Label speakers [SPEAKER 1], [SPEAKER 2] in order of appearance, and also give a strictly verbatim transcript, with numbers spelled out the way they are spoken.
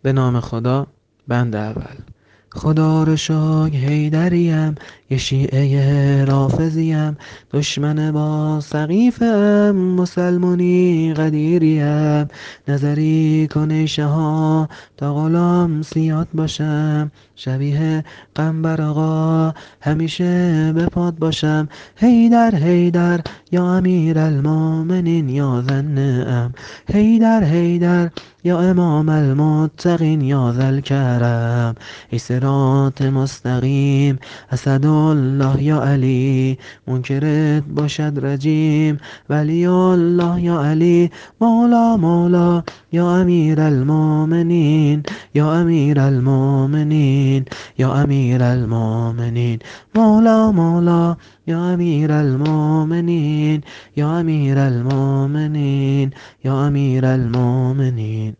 [SPEAKER 1] به نام خدا. بند اول. خدا رو شکر حیدریم، یه شیعه رافضیم، دشمن با سقیفم، مسلمونی قدیریم. نظری کن ای شها تا غلام سیاد باشم، شبیه قنبر آقا همیشه به پاد باشم. حیدر حیدر یا امیر المومنین یا ذنعم، حیدر حیدر یا امام المتقین یا ذوالکرم. ای صراط مستقیم اسدالله یا علی، منکرت باشد رجیم ولی الله یا علی. مولا مولا یا امیر المومنین، یا امیر المومنین، یا امیر المومنین. مولا مولا یا امیر المومنین، یا امیر المومنین، یا امیر المومنین.